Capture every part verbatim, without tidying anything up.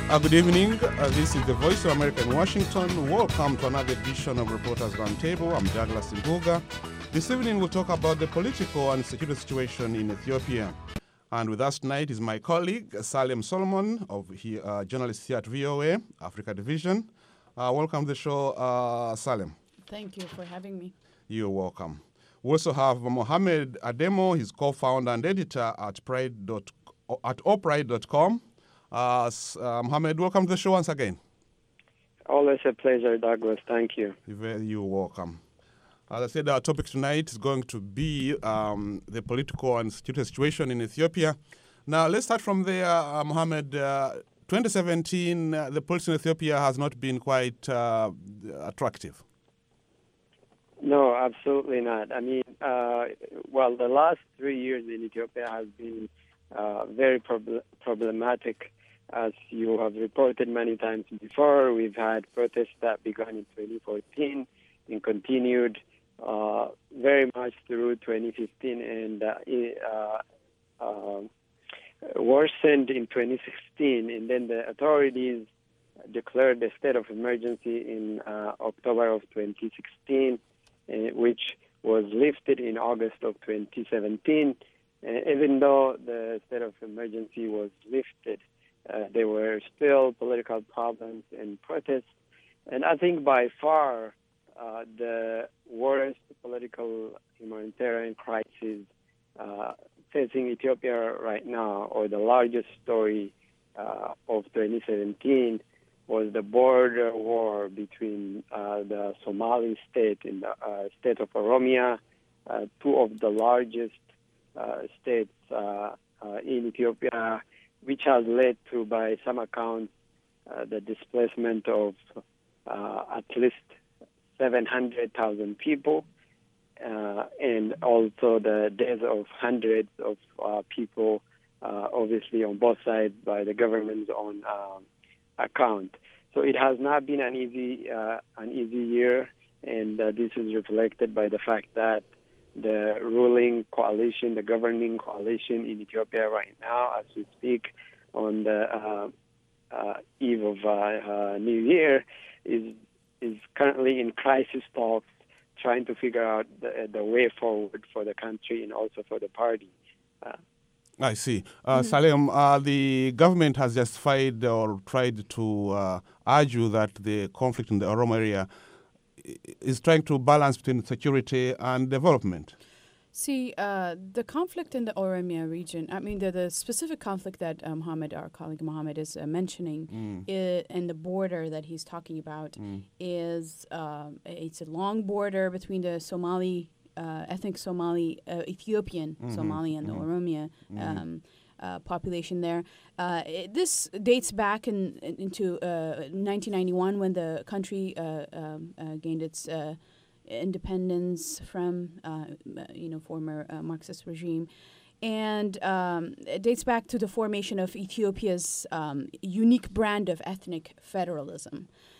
Uh, good evening. Uh, this is the Voice of America in Washington. Welcome to another edition of Reporters Roundtable. I'm Douglas Mbuga. This evening we'll talk about the political and security situation in Ethiopia. And with us tonight is my colleague, Salem Solomon, of he, uh, journalist here at V O A, Africa Division. Uh, welcome to the show, uh, Salem. Thank you for having me. You're welcome. We also have Mohammed Ademo. He's co-founder and editor at pride. at o pride dot com. Uh, uh, Mohammed, welcome to the show once again. Always a pleasure, Douglas. Thank you. You're welcome. As I said, our topic tonight is going to be um, the political and security situation in Ethiopia. Now, let's start from there, uh, Mohammed. Uh, twenty seventeen, uh, the politics in Ethiopia has not been quite uh, attractive. No, absolutely not. I mean, uh, well, the last three years in Ethiopia has been uh, very prob- problematic. As you have reported many times before, we've had protests that began in twenty fourteen and continued uh, very much through twenty fifteen and uh, uh, uh, worsened in twenty sixteen. And then the authorities declared a state of emergency in uh, October of twenty sixteen, uh, which was lifted in August of twenty seventeen. Uh, even though the state of emergency was lifted, Uh, there were still political problems and protests. And I think by far uh, the worst political humanitarian crisis uh, facing Ethiopia right now, or the largest story uh, of twenty seventeen, was the border war between uh, the Somali state and the uh, state of Oromia, uh, two of the largest uh, states uh, uh, in Ethiopia, which has led to, by some accounts, uh, the displacement of uh, at least seven hundred thousand people, uh, and also the death of hundreds of uh, people, uh, obviously on both sides by the government's own um, account. So it has not been an easy, uh, an easy year, and uh, this is reflected by the fact that the ruling coalition, the governing coalition in Ethiopia right now, as we speak, on the uh, uh, eve of uh, uh, New Year, is is currently in crisis talks, trying to figure out the, the way forward for the country and also for the party. Uh, I see. Uh, mm-hmm. Salem, uh, the government has justified or tried to uh, argue that the conflict in the Oromo area is trying to balance between security and development. See, uh, the conflict in the Oromia region, I mean, the, the specific conflict that uh, Mohammed, our colleague Mohammed, is uh, mentioning, mm. I- and the border that he's talking about, mm. is uh, it's a long border between the Somali, uh, ethnic Somali, uh, Ethiopian mm-hmm. Somali and mm-hmm. the Oromia mm-hmm. um, Uh, population there. Uh, it, this dates back in, in, into uh, nineteen ninety-one when the country uh, um, uh, gained its uh, independence from, uh, you know, former uh, Marxist regime. And um, it dates back to the formation of Ethiopia's um, unique brand of ethnic federalism.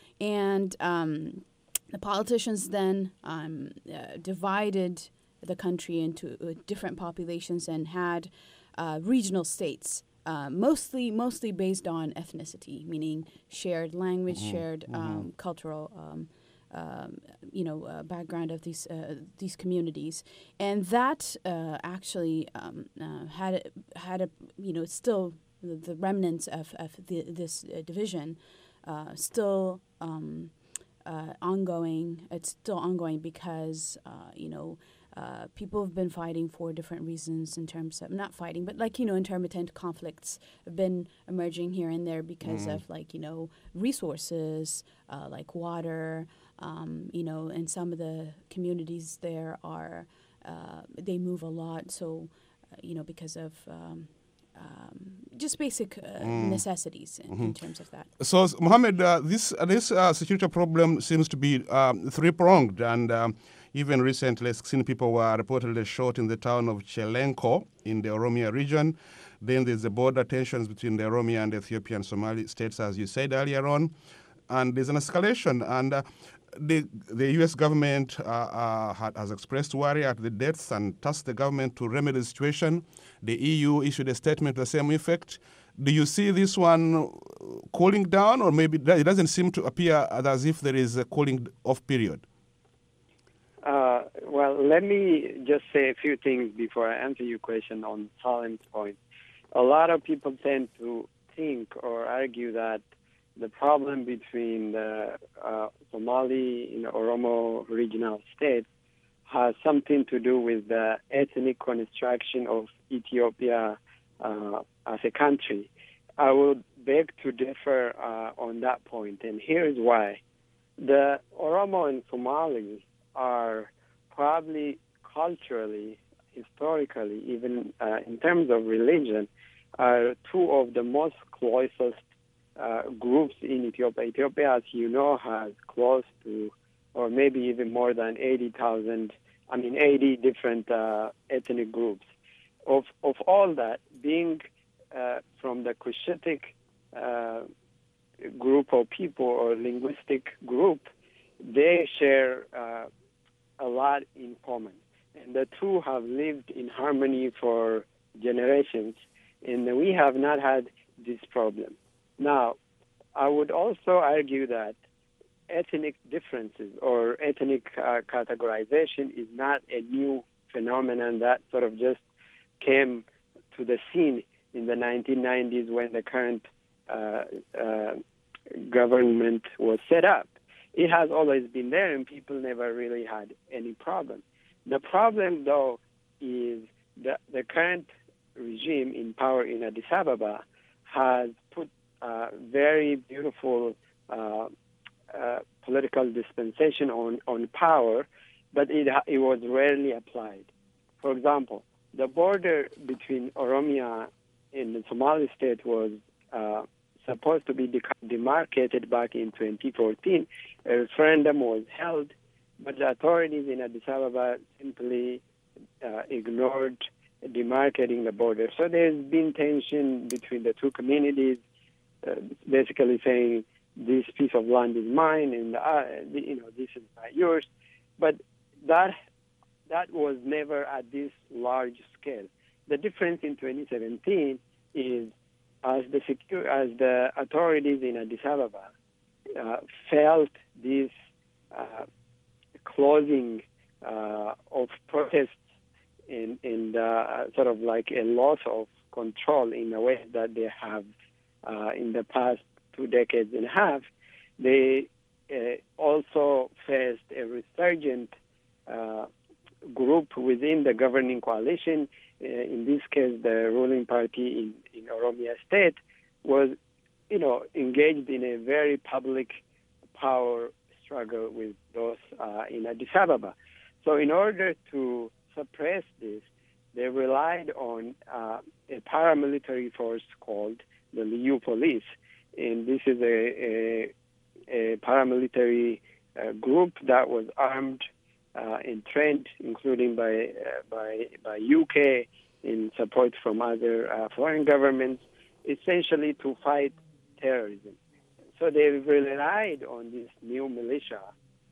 And um, the politicians then um, uh, divided the country into uh, different populations and had Uh, regional states, uh, mostly mostly based on ethnicity, meaning shared language, mm-hmm. shared um, mm-hmm. cultural, um, um, you know, uh, background of these uh, these communities, and that uh, actually um, uh, had had a you know still the, the remnants of of the, this uh, division uh, still um, uh, ongoing. It's still ongoing because uh, you know. Uh, people have been fighting for different reasons in terms of, not fighting, but like, you know, intermittent conflicts have been emerging here and there because mm. of like, you know, resources uh, like water, um, you know, and some of the communities there are, uh, they move a lot. So, uh, you know, because of um, um, just basic uh, mm. necessities in, mm-hmm. in terms of that. So, Mohammed, uh, this, uh, this uh, security problem seems to be um, three-pronged, and um, even recently, sixteen people were reportedly shot in the town of Chelenko in the Oromia region. Then there's the border tensions between the Oromia and Ethiopian Somali states, as you said earlier on. And there's an escalation. And uh, the, the U S government uh, uh, had, has expressed worry at the deaths and tasked the government to remedy the situation. The E U issued a statement to the same effect. Do you see this one cooling down, or maybe it doesn't seem to appear as if there is a cooling off period? Uh, well, let me just say a few things before I answer your question on Salim's point. A lot of people tend to think or argue that the problem between the uh, Somali and Oromo regional states has something to do with the ethnic construction of Ethiopia uh, as a country. I would beg to differ uh, on that point, and here's why. The Oromo and Somali are probably culturally, historically, even uh, in terms of religion, are two of the most closest uh, groups in Ethiopia. Ethiopia, as you know, has close to, or maybe even more than eighty thousand, I mean, eighty different uh, ethnic groups. Of of all that, being uh, from the Cushitic uh, group of people or linguistic group, they share uh, a lot in common. And the two have lived in harmony for generations, and we have not had this problem. Now, I would also argue that ethnic differences or ethnic uh, categorization is not a new phenomenon that sort of just came to the scene in the nineteen nineties when the current uh, uh, government was set up. It has always been there, and people never really had any problem. The problem, though, is that the current regime in power in Addis Ababa has put uh, very beautiful uh, uh, political dispensation on, on power, but it, it was rarely applied. For example, the border between Oromia and the Somali state was uh, supposed to be de- demarcated back in twenty fourteen. A referendum was held, but the authorities in Addis Ababa simply uh, ignored demarcating the border. So there's been tension between the two communities, uh, basically saying this piece of land is mine and uh, you know this is not yours. But that that was never at this large scale. The difference in twenty seventeen is as the secure, as the authorities in Addis Ababa uh, felt this uh, closing uh, of protests and, and uh, sort of like a loss of control in a way that they have uh, in the past two decades and a half, they uh, also faced a resurgent uh, group within the governing coalition. Uh, in this case, the ruling party in, in Oromia State was, you know, engaged in a very public power struggle with those uh, in Addis Ababa. So in order to suppress this, they relied on uh, a paramilitary force called the Liu Police. And this is a, a, a paramilitary uh, group that was armed uh, and trained, including by, uh, by, by U K in support from other uh, foreign governments, essentially to fight terrorism. So they relied on this new militia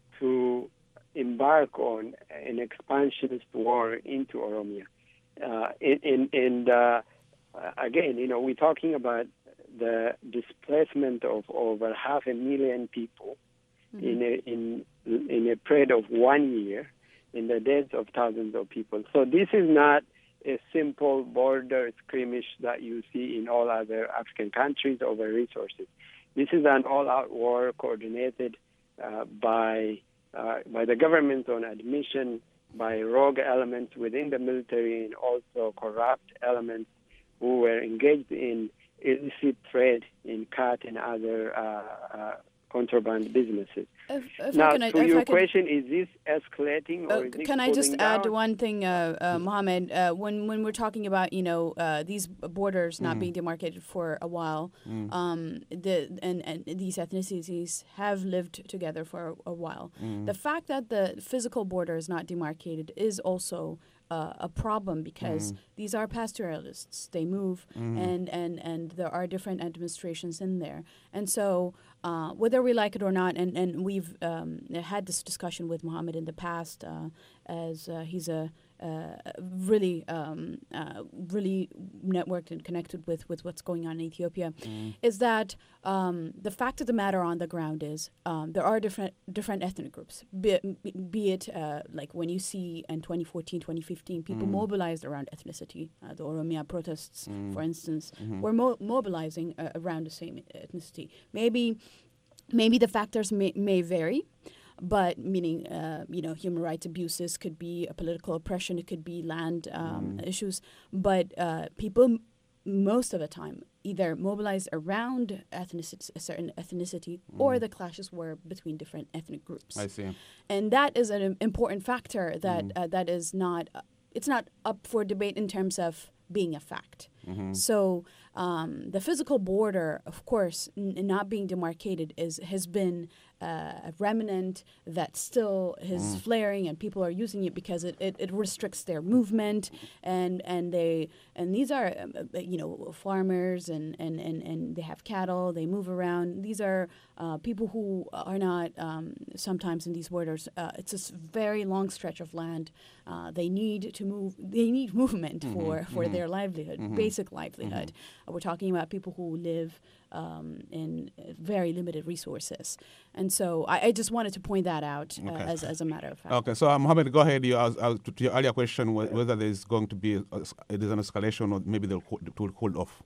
to embark on an expansionist war into Oromia. Uh, and and, and uh, again, you know, we're talking about the displacement of over half a million people mm-hmm. in a in in a period of one year, in the deaths of thousands of people. So this is not a simple border skirmish that you see in all other African countries over resources. This is an all-out war coordinated uh, by uh, by the government's own admission, by rogue elements within the military, and also corrupt elements who were engaged in illicit trade in cat and other uh, uh, contraband businesses. If, if now, can, to if your I can, question, is this escalating or uh, is it can I just cooling add down? one thing, uh, uh, Mohammed? Uh, when when we're talking about you know uh, these borders not mm. being demarcated for a while, mm. um, the and, and these ethnicities have lived together for a, a while. Mm. The fact that the physical border is not demarcated is also Uh, a problem because mm. these are pastoralists. They move, mm. and, and, and there are different administrations in there. And so uh, whether we like it or not, and, and we've um, had this discussion with Mohammed in the past, uh, as uh, he's a uh, really, um, uh, really networked and connected with, with what's going on in Ethiopia, mm. is that um, the fact of the matter on the ground is um, there are different different ethnic groups, be, be it uh, like when you see in twenty fourteen, twenty fifteen, people mm. mobilized around ethnicity. Uh, the Oromia protests, mm. for instance, mm-hmm. were mo- mobilizing uh, around the same ethnicity. Maybe, maybe the factors may, may vary. But meaning, uh, you know, human rights abuses could be a political oppression, it could be land um, mm. issues. But uh, people, m- most of the time, either mobilize around ethnicity, a certain ethnicity, mm. or the clashes were between different ethnic groups. I see. And that is an important factor that mm. uh, that is not, uh, it's not up for debate in terms of being a fact. Mm-hmm. So um, the physical border, of course, n- not being demarcated is has been uh, a remnant that still is mm. flaring, and people are using it because it, it, it restricts their movement, and and they and these are um, uh, you know farmers and, and, and, and they have cattle, they move around. These are uh, people who are not um, sometimes in these borders. Uh, it's a very long stretch of land. Uh, they need to move. They need movement mm-hmm. for for mm-hmm. their livelihood, mm-hmm. basic livelihood. Mm-hmm. Uh, we're talking about people who live um, in very limited resources. And so I, I just wanted to point that out uh, okay. as, as a matter of fact. Okay, so uh, Mohammed, go ahead. You, uh, uh, to, to your earlier question, wh- whether there's going to be a, a, there's an escalation or maybe they'll hold, to hold off.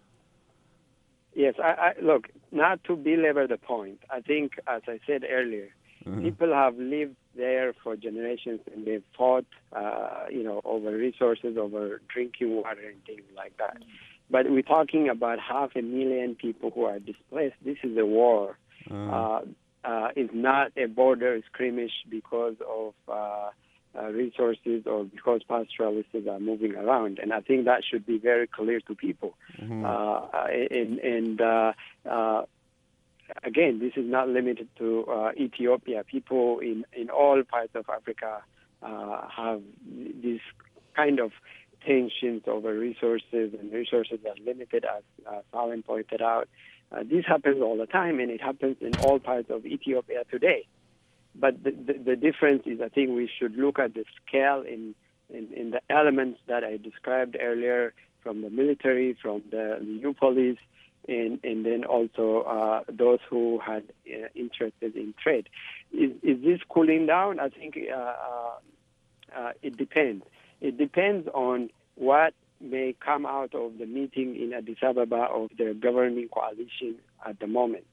Yes, I, I, look, not to belabor the point, I think, as I said earlier, mm-hmm. people have lived there for generations and they've fought, uh, you know, over resources, over drinking water and things like that. But we're talking about half a million people who are displaced. This is a war. Mm. Uh, uh, it's not a border skirmish because of uh, uh, resources or because pastoralists are moving around. And I think that should be very clear to people. Mm-hmm. Uh, and and uh, uh, again, this is not limited to uh, Ethiopia. People in, in all parts of Africa uh, have this kind of tensions over resources, and resources are limited, as uh, Salim pointed out. Uh, this happens all the time, and it happens in all parts of Ethiopia today. But the, the, the difference is, I think we should look at the scale in, in, in the elements that I described earlier, from the military, from the, the U police, and, and then also uh, those who had uh, interested in trade. Is, is this cooling down? I think uh, uh, uh, it depends. It depends on what may come out of the meeting in Addis Ababa of the governing coalition at the moment.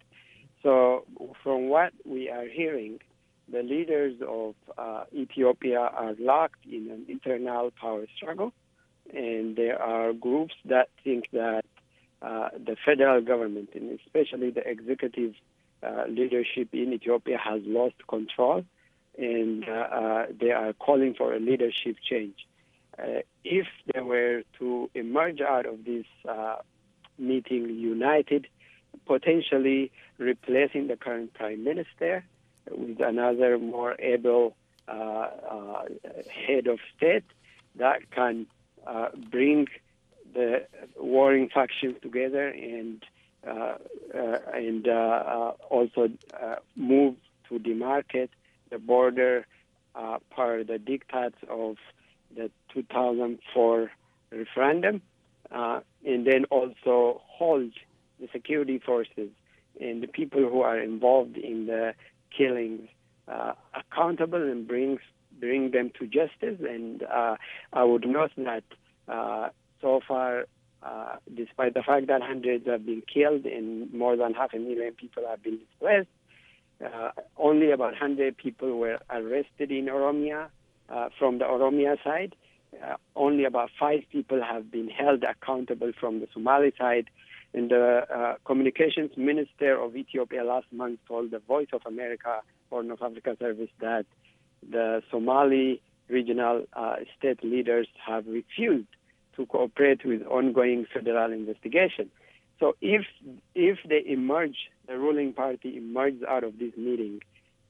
So from what we are hearing, the leaders of uh, Ethiopia are locked in an internal power struggle, and there are groups that think that uh, the federal government, and especially the executive uh, leadership in Ethiopia, has lost control, and uh, uh, they are calling for a leadership change. Uh, if they were to emerge out of this uh, meeting united, potentially replacing the current prime minister with another more able uh, uh, head of state that can uh, bring the warring factions together and uh, uh, and uh, uh, also uh, move to demarcate the border uh, per the diktats of the two thousand four referendum, uh, and then also hold the security forces and the people who are involved in the killings uh, accountable and brings bring them to justice. And uh, I would note that uh, so far, uh, despite the fact that hundreds have been killed and more than half a million people have been displaced, uh, only about one hundred people were arrested in Oromia. Uh, from the Oromia side, uh, only about five people have been held accountable from the Somali side. And the uh, communications minister of Ethiopia last month told the Voice of America, Horn of Africa Service, that the Somali regional uh, state leaders have refused to cooperate with ongoing federal investigation. So if if they emerge, the ruling party emerges out of this meeting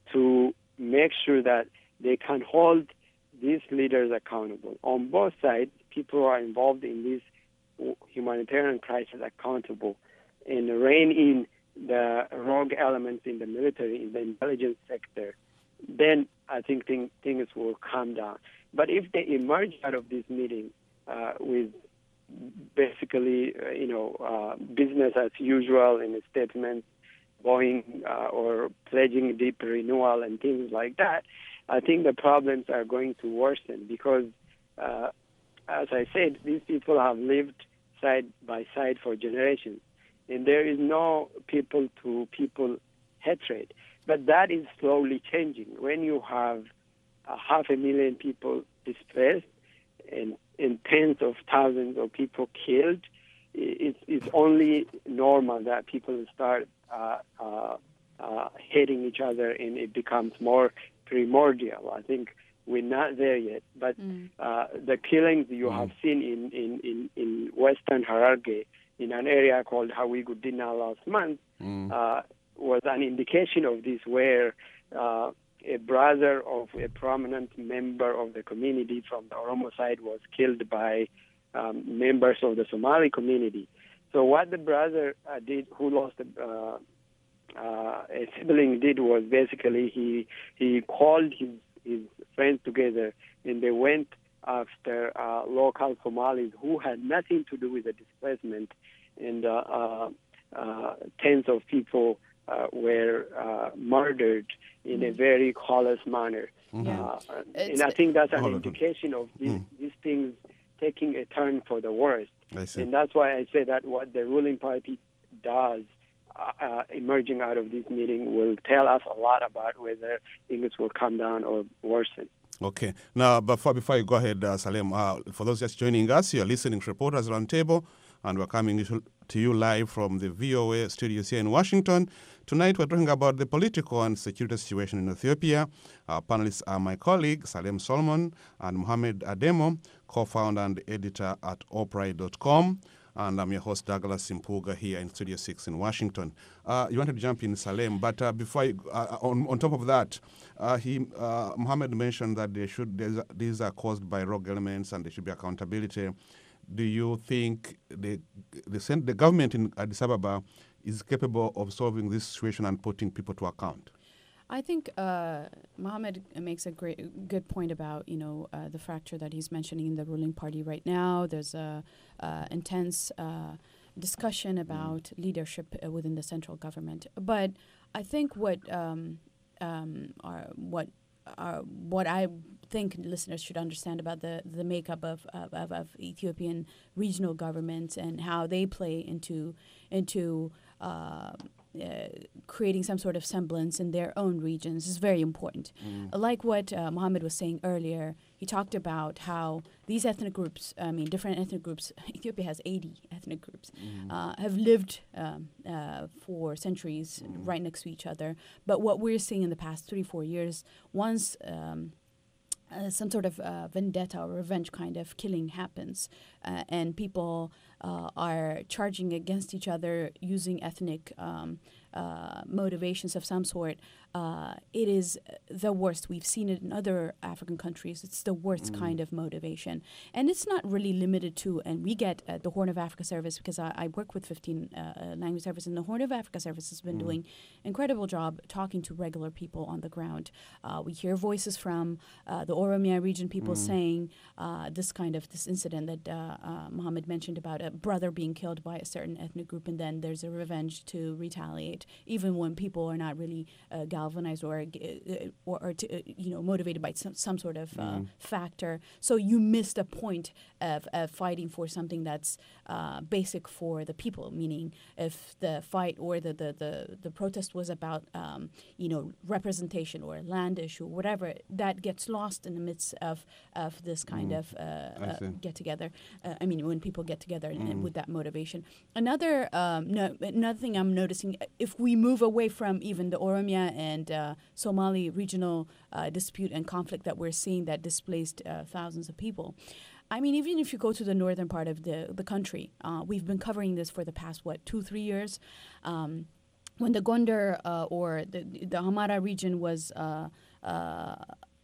to make sure that they can hold these leaders accountable. On both sides, people who are involved in this humanitarian crisis accountable and rein in the rogue elements in the military, in the intelligence sector, then I think thing, things will calm down. But if they emerge out of this meeting uh, with basically, uh, you know, uh, business as usual in a statement, going uh, or pledging deep renewal and things like that, I think the problems are going to worsen because, uh, as I said, these people have lived side by side for generations, and there is no people-to-people hatred. But that is slowly changing. When you have uh, half a million people displaced and, and tens of thousands of people killed, it, it's only normal that people start uh, uh, uh, hating each other, and it becomes more primordial. I think we're not there yet. But mm. uh, the killings you mm. have seen in, in, in, in Western Hararghe, in an area called Hawiguddina last month, mm. uh, was an indication of this, where uh, a brother of a prominent member of the community from the Oromo side was killed by um, members of the Somali community. So what the brother uh, did, who lost a, uh, uh, a sibling, did was basically he he called his, his friends together, and they went after uh, local Somalis who had nothing to do with the displacement, and uh, uh, uh, tens of people Uh, were uh, murdered in mm. a very callous manner. Mm-hmm. Uh, and I think that's an indication of these, mm. these things taking a turn for the worst. And that's why I say that what the ruling party does uh, uh, emerging out of this meeting will tell us a lot about whether things will come down or worsen. Okay. Now, before, before you go ahead, uh, Salem, uh, for those just joining us, you're listening to Reporters Roundtable, and we're coming to you live from the V O A studios here in Washington. Tonight, we're talking about the political and security situation in Ethiopia. Our panelists are my colleague, Salem Solomon, and Mohamed Ademo, co-founder and editor at Oprah dot com. And I'm your host, Douglas Simpuga, here in Studio six in Washington. Uh, you wanted to jump in, Salem, but uh, before you, uh, on, on top of that, uh, he, uh, Mohamed mentioned that they should, these are caused by rogue elements and there should be accountability. Do you think the, the, the government in Addis Ababa is capable of solving this situation and putting people to account? I think uh, Mohamed makes a great, good point about, you know, uh, the fracture that he's mentioning in the ruling party right now. There's a uh, intense uh, discussion about mm. leadership uh, within the central government. But I think what um, um, are, what are, what I think listeners should understand about the, the makeup of, of, of Ethiopian regional governments and how they play into into uh, uh, creating some sort of semblance in their own regions is very important. Mm. Like what uh, Mohamed was saying earlier, he talked about how these ethnic groups, I mean, different ethnic groups, Ethiopia has eighty ethnic groups, mm. uh, have lived um, uh, for centuries mm. right next to each other. But what we're seeing in the past three, four years, once um, Uh, some sort of uh, vendetta or revenge kind of killing happens, uh, and people uh, are charging against each other using ethnic um, uh, motivations of some sort. Uh, it is the worst. We've seen it in other African countries. It's the worst mm. kind of motivation. And it's not really limited to, and we get uh, the Horn of Africa Service, because I, I work with fifteen uh, language service, and the Horn of Africa Service has been mm. doing incredible job talking to regular people on the ground. Uh, we hear voices from uh, the Oromia region, people mm. saying uh, this kind of, this incident that uh, uh, Mohamed mentioned about a brother being killed by a certain ethnic group, and then there's a revenge to retaliate, even when people are not really uh, galvanized or or, or to, uh, you know, motivated by some, some sort of uh, mm. factor. So you missed a point of, of fighting for something that's uh, basic for the people, meaning if the fight or the, the, the, the protest was about, um, you know, representation or land issue, whatever, that gets lost in the midst of, of this kind mm. of uh, uh, get-together. Uh, I mean, when people get together mm. and with that motivation. Another, um, no, another thing I'm noticing, if we move away from even the Oromia and uh, Somali regional uh, dispute and conflict that we're seeing that displaced uh, thousands of people, I mean, even if you go to the northern part of the, the country, uh, we've been covering this for the past, what, two, three years. Um, when the Gondar uh, or the, the Hamara region was uh, uh,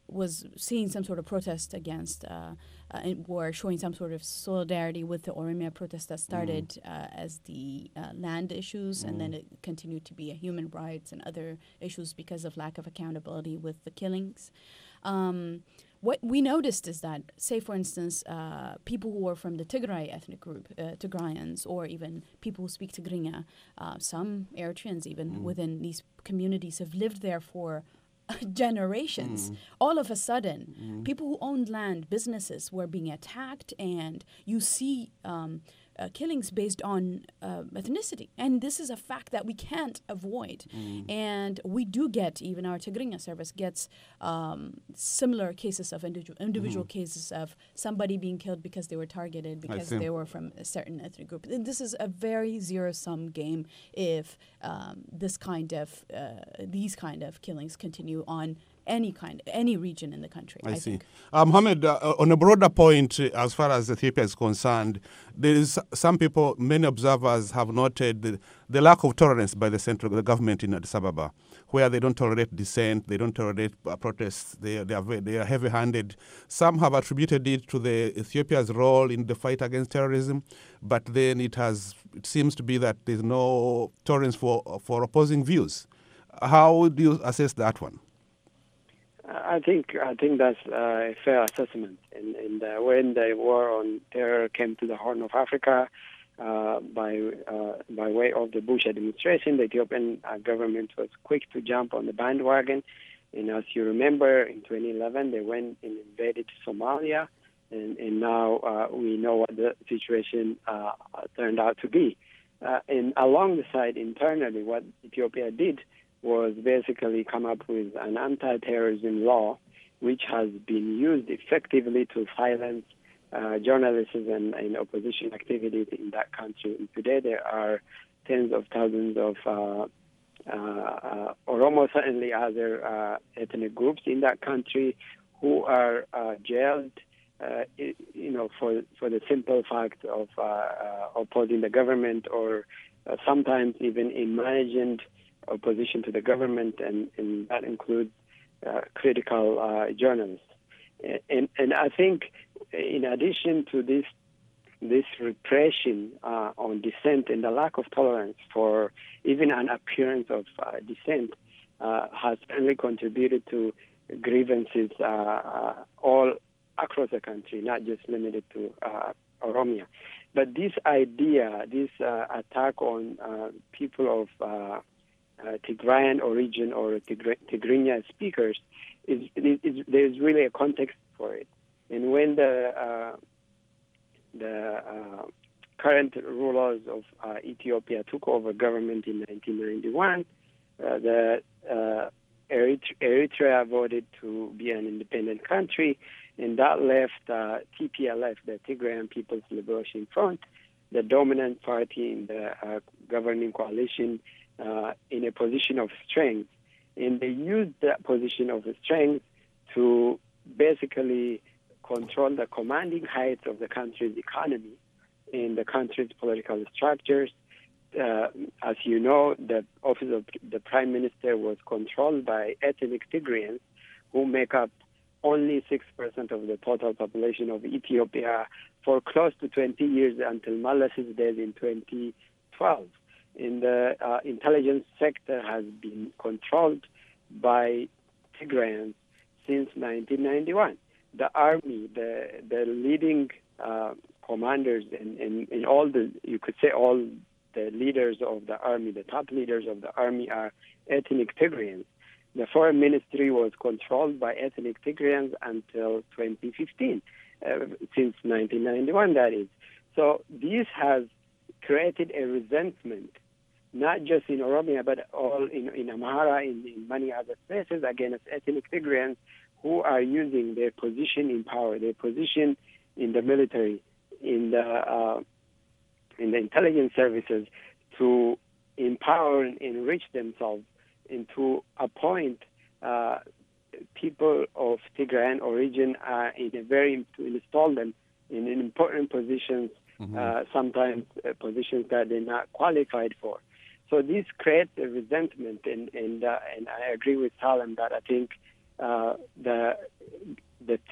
was seeing some sort of protest against uh, uh, or showing some sort of solidarity with the Oromia protest that started mm. uh, as the uh, land issues, mm. and then it continued to be a human rights and other issues because of lack of accountability with the killings. Um, what we noticed is that, say, for instance, uh, people who are from the Tigray ethnic group, uh, Tigrayans, or even people who speak Tigrinya, uh, some Eritreans even mm. within these communities have lived there for generations. Mm. All of a sudden, mm. people who owned land, businesses were being attacked, and you see um, uh, killings based on uh, ethnicity. And this is a fact that we can't avoid. Mm. And we do get, even our Tigrinya service gets um, similar cases of individual, individual mm. cases of somebody being killed because they were targeted, because they were from a certain ethnic group. And this is a very zero-sum game if um, this kind of, uh, these kind of killings continue on any kind, any region in the country. I, I see. think. Uh, Mohammed, uh, on a broader point, uh, as far as Ethiopia is concerned, there is some people, many observers have noted the, the lack of tolerance by the central the government in Addis Ababa, where they don't tolerate dissent, they don't tolerate uh, protests, they, they, are, they are heavy-handed. Some have attributed it to the Ethiopia's role in the fight against terrorism, but then it has it seems to be that there's no tolerance for, for opposing views. How do you assess that one? I think I think that's uh, a fair assessment. And, and uh, when the war on terror came to the Horn of Africa, uh, by uh, by way of the Bush administration, the Ethiopian uh, government was quick to jump on the bandwagon. And as you remember, in twenty eleven, they went and invaded Somalia, and, and now uh, we know what the situation uh, turned out to be. Uh, and along the side, internally, what Ethiopia did was basically come up with an anti-terrorism law, which has been used effectively to silence uh, journalists and, and opposition activities in that country. And today there are tens of thousands of uh, uh, uh, Oromo, certainly other uh, ethnic groups in that country, who are uh, jailed, uh, you know, for for the simple fact of uh, uh, opposing the government, or uh, sometimes even in managing opposition to the government, and, and that includes uh, critical uh, journalists. And, and I think, in addition to this this repression uh, on dissent and the lack of tolerance for even an appearance of uh, dissent, uh, has certainly contributed to grievances uh, uh, all across the country, not just limited to uh, Oromia. But this idea, this uh, attack on uh, people of uh, Uh, Tigrayan origin or Tigr- Tigrinya speakers, is, is, is there's really a context for it. And when the uh, the uh, current rulers of uh, Ethiopia took over government in nineteen ninety-one, uh, the uh, Erit- Eritrea voted to be an independent country, and that left uh, T P L F, the Tigrayan People's Liberation Front, the dominant party in the uh, governing coalition, Uh, in a position of strength. And they used that position of strength to basically control the commanding heights of the country's economy and the country's political structures. Uh, as you know, the office of the prime minister was controlled by ethnic Tigrayans, who make up only six percent of the total population of Ethiopia for close to twenty years, until Mallas's death in twenty twelve. In the uh, intelligence sector has been controlled by Tigrayans since nineteen ninety-one. The army, the the leading uh, commanders, and, and, and all the, you could say all the leaders of the army, the top leaders of the army are ethnic Tigrayans. The foreign ministry was controlled by ethnic Tigrayans until twenty fifteen, uh, since nineteen ninety-one, that is. So this has created a resentment, not just in Oromia, but all in, in Amhara, in, in many other places, against ethnic Tigrayans who are using their position in power, their position in the military, in the uh, in the intelligence services, to empower and enrich themselves, and to appoint uh, people of Tigrayan origin uh, in a very to install them in important positions, mm-hmm. uh, sometimes uh, positions that they're not qualified for. So this creates a resentment, and and, uh, and I agree with Salem that I think uh, the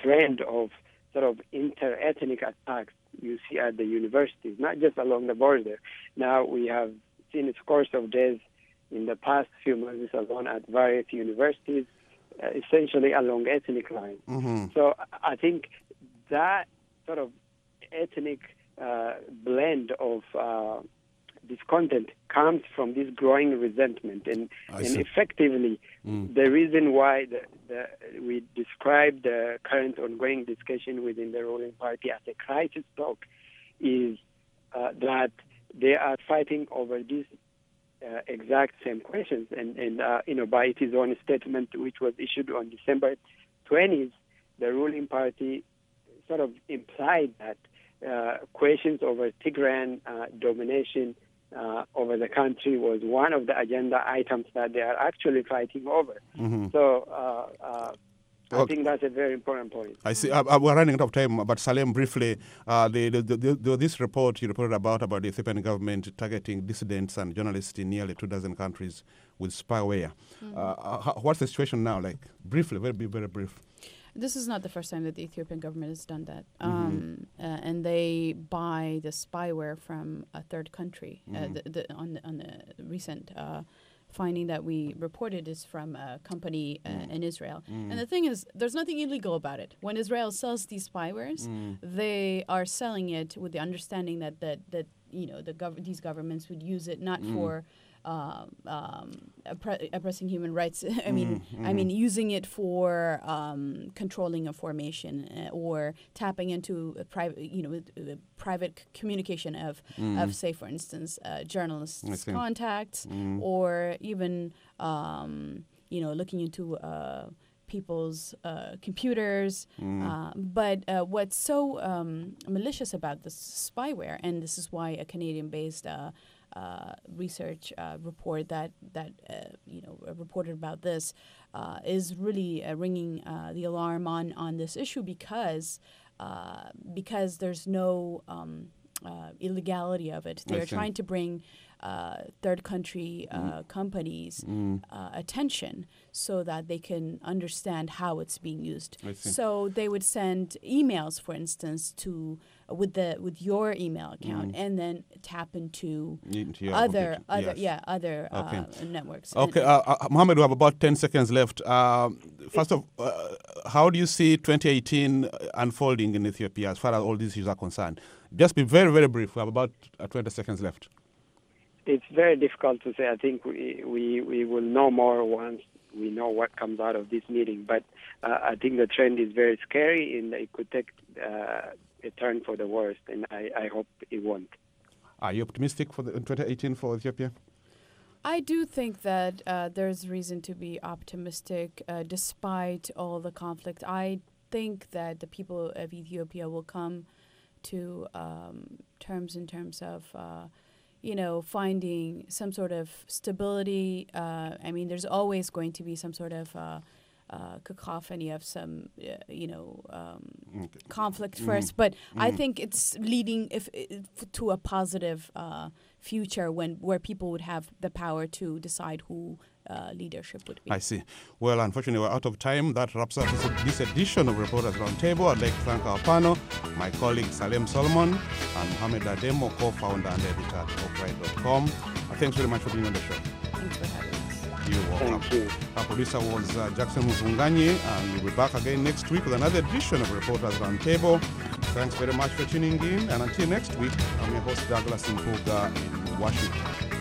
trend of sort of inter-ethnic attacks you see at the universities, not just along the border. Now we have seen a course of days in the past few months alone at various universities, uh, essentially along ethnic lines. Mm-hmm. So I think that sort of ethnic uh, blend of uh, discontent comes from this growing resentment. And, and effectively, mm. the reason why the, the, we describe the current ongoing discussion within the ruling party as a crisis talk is uh, that they are fighting over these uh, exact same questions. And, and uh, you know, by its own statement, which was issued on December twentieth, the ruling party sort of implied that uh, questions over Tigrayan uh, domination uh, over the country was one of the agenda items that they are actually fighting over. Mm-hmm. So uh, uh, I okay. think that's a very important point. I see. Uh, we're running out of time, but Salem, briefly, uh, the, the, the, the, this report you reported about, about the Ethiopian government targeting dissidents and journalists in nearly two dozen countries with spyware. Mm-hmm. Uh, how, what's the situation now? Like, briefly, very, very brief. This is not the first time that the Ethiopian government has done that. Mm-hmm. Um, uh, and they buy the spyware from a third country. Mm-hmm. Uh, the, the, on, the, on the recent uh, finding that we reported is from a company uh, mm. in Israel. Mm. And the thing is, there's nothing illegal about it. When Israel sells these spywares, mm. they are selling it with the understanding that, that, that you know, the gov- these governments would use it not mm. for Uh, um, oppre- oppressing human rights. I mean, mm-hmm. I mean, using it for um, controlling information uh, or tapping into a private, you know, uh, private c- communication of, mm. of, say, for instance, uh, journalists' contacts, mm. or even, um, you know, looking into uh, people's uh, computers. Mm. Uh, but uh, what's so um, malicious about this spyware, and this is why a Canadian-based uh, Uh, research uh, report that that uh, you know reported about this uh, is really uh, ringing uh, the alarm on on this issue because uh, because there's no um, uh, illegality of it. They're trying to bring uh, third country uh, mm. companies mm. Uh, attention so that they can understand how it's being used. So they would send emails, for instance, to with the with your email account, mm. and then tap into, into other computer. other yes. yeah other okay. uh, networks. Okay, uh, uh, Mohammed, we have about ten seconds left. Uh, first of, uh, how do you see twenty eighteen unfolding in Ethiopia as far as all these issues are concerned? Just be very very brief. We have about uh, twenty seconds left. It's very difficult to say. I think we we, we will know more once we know what comes out of this meeting. But uh, I think the trend is very scary, and it could take uh, a turn for the worst, and I, I hope it won't. Are you optimistic for the twenty eighteen for Ethiopia? I do think that uh, there's reason to be optimistic uh, despite all the conflict. I think that the people of Ethiopia will come to um, terms in terms of uh, you know, finding some sort of stability. Uh, I mean, there's always going to be some sort of uh, uh, cacophony of some, uh, you know, um, okay. conflict mm. first. But mm. I think it's leading if, if to a positive uh, future when where people would have the power to decide who uh, leadership would be. I see. Well, unfortunately, we're out of time. That wraps up this, this edition of Reporters Roundtable. I'd like to thank our panel, my colleague Salem Solomon and Mohamed Ademo, co-founder and editor at Oprite dot com. Uh, thanks very much for being on the show. Thanks for having us. You're welcome. Thank you. Our producer was uh, Jackson Muzunganyi, and we'll be back again next week with another edition of Reporters Roundtable. Thanks very much for tuning in, and until next week, I'm your host Douglas Mpuga in Washington.